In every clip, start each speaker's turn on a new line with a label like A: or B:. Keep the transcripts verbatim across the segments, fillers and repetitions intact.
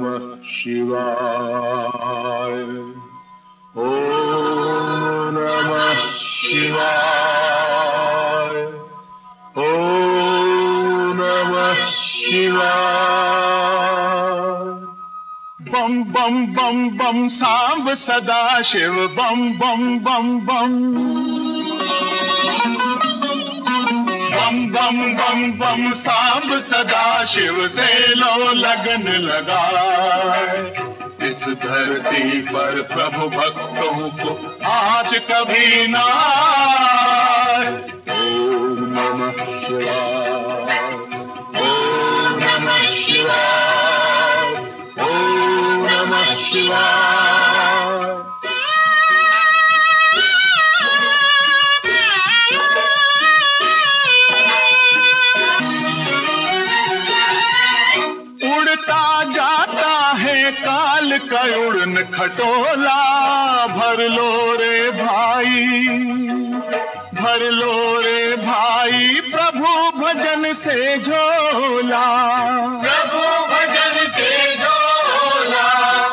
A: नमः शिवाय। ओम नमः शिवाय। ओम नमः शिवाय। बम बम बम बम सांब सदा शिव बम बम बम बम। बम बम बम बम सांब सदा शिव से लो लगन लगाए। इस धरती पर प्रभु भक्तों को आज कभी ना आए। ओम नमः शिवाय। ओम नमः शिवाय। ओम नमः शिवाय। उड़ता जाता है काल का उड़न खटोला। भर लो रे भाई, भर लो रे भाई प्रभु भजन से झोला। प्रभु भजन से झोला।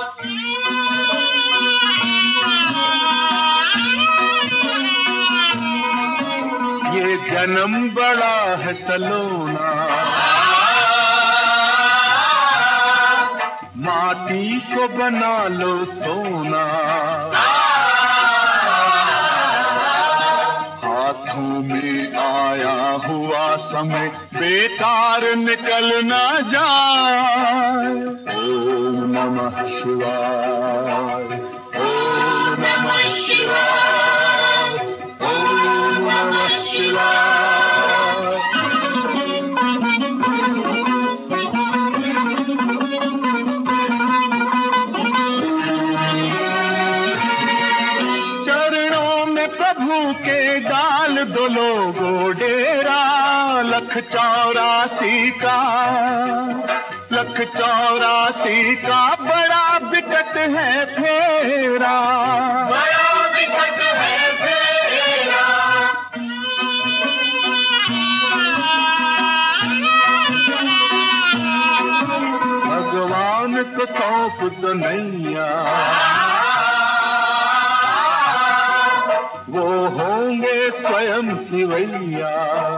A: ये जन्म बड़ा है सलोना, माटी को बना लो सोना। हाथों में आया हुआ समय बेकार निकल न जाए। ओम नमः शिवाय। ओम नमः शिवाय। ओम नमः शिवाय। प्रभु के डाल दो लोगो डेरा। लख चौरासी का, लख चौरासी का बड़ा विकट है फेरा। बड़ा विकट है फेरा। भगवान को सौंप दो नैया, वो होंगे स्वयं खिवैया।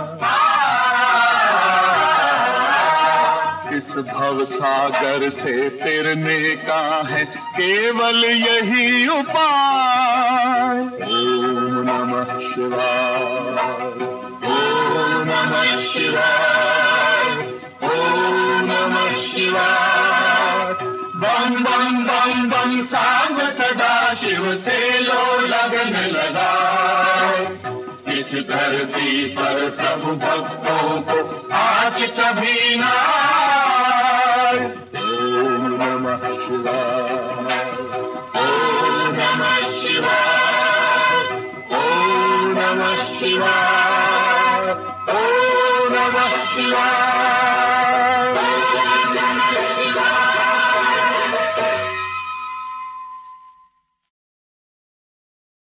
A: इस भव सागर से तिरने का है केवल यही उपाय। ओम नमः शिवाय। ओम नमः शिवाय। ओम नमः शिवाय। बम बम बम बम सांब सदा शिव से लो लगन लगाए। इस धरती पर प्रभु भक्तों को आज कभी ना आए। ओम नमः शिवाय। ओम नमः शिवाय। ओम नमः शिवाय। ओम नमः शिवाय।